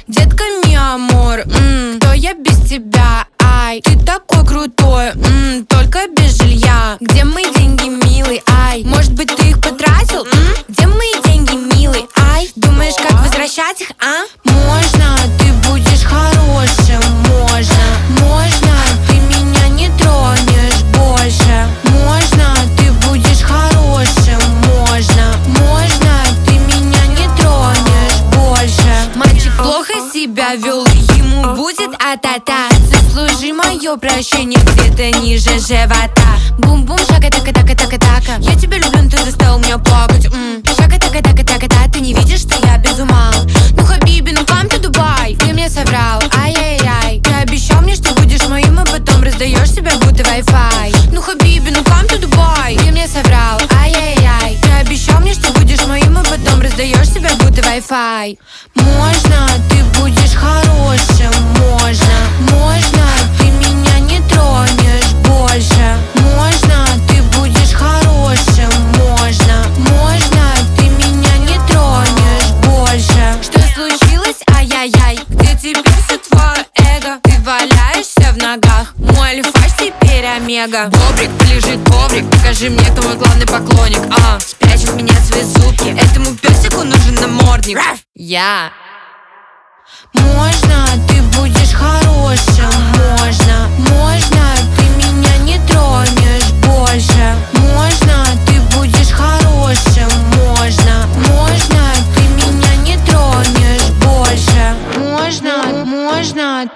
Детка, ми амор, кто я без тебя? Ай, ты такой крутой, только без жилья. Где мои деньги, милый? Ай, может быть, ты их потратил? Где мои деньги, милый? Ай, думаешь, как возвращать их, а? Можно, ты будешь хорошим, можно, ты меня не тронешь больше. Можно, ты будешь хорошим, можно, ты меня не тронешь больше. Мальчик плохо себя вел, ему будет а-та-та. Заслужи мое прощение где-то ниже живота. Бум-бум, шака-така-така-така-така. Я тебя люблю, но ты заставил меня плакать. Шака-така-така-така-така. Ты не видишь, что я без ума? Ну, Хабиби, ну come to Dubai. Ты мне соврал, ай-яй-яй. Ты обещал мне, что будешь моим, а потом раздаешь себя, будто Wi-Fi. Ну, Хабиби, ну come to Dubai. Ты мне соврал, ай-яй-яй. Ты обещал мне, что будешь моим, а потом раздаешь себя, будто Wi-Fi. Можно, ты будешь хорошим, можно, ты меня не тронешь больше. Можно, ты будешь хорошим, можно, ты меня не тронешь больше. Что случилось? Ай-яй-яй. Где теперь все твое эго? Ты валяешься в ногах. Мой альфаш теперь омега. Бобрик, полежи коврик. Покажи мне, кто мой главный поклонник. Спрячь от меня свои зубки. Этому песику нужен намордник. Я. Можно, ты будешь хорошим, можно, ты меня не тронешь больше. Можно, ты будешь хорошим, можно, ты меня не тронешь больше. Можно,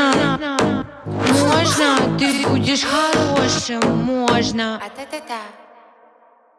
ты будешь хорошим, можно.